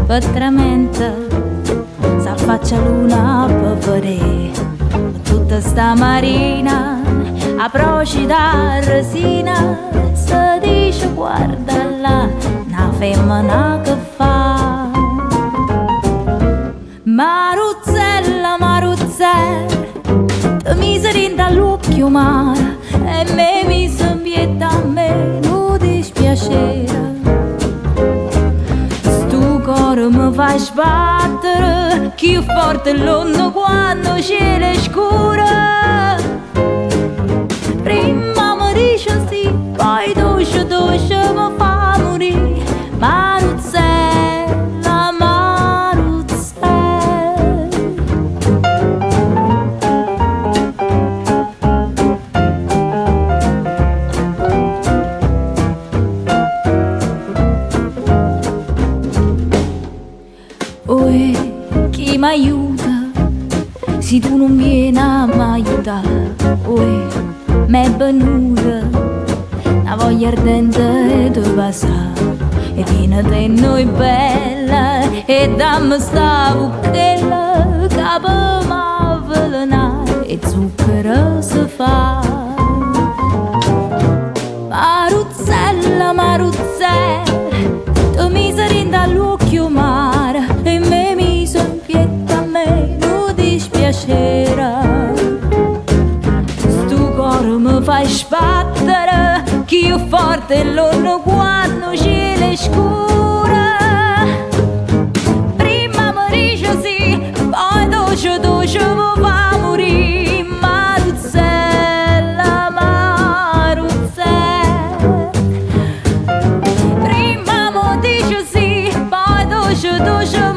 patramenta, s'affaccia luna per vedere tutta sta marina, a procida resina, si dice guarda là, una femmina che fa. Maruzzella, Maruzzella, ti mise dentro all'occhio mare e me mi sembietta a me non dispiacere. Stu cuore mi fa sbattere, più forte l'onno quando c'è le scure. Prima mi dice sì, poi dolce dolce mi fa morire. Maruzzella, Maruzzella. Oi, chi mi aiuta? Se tu non vieni a m'aiutare, oi, m'è venuta una voglia ardente di passare. E vieni te noi bella e dammi sta bucchella che per m'avvelenare e zucchero si fa. Maruzzella, Maruzzella, tu mi sei dall'occhio mare e me mi son pietta a me non dispiacere. Stu cuore mi fa sbattere, che forte l'onno quando c'è le scure. Prima mi dice sì, poi dolce dolce mi fa morire. Maruzzella, Maruzzella. Prima mi dice sì, poi dolce dolce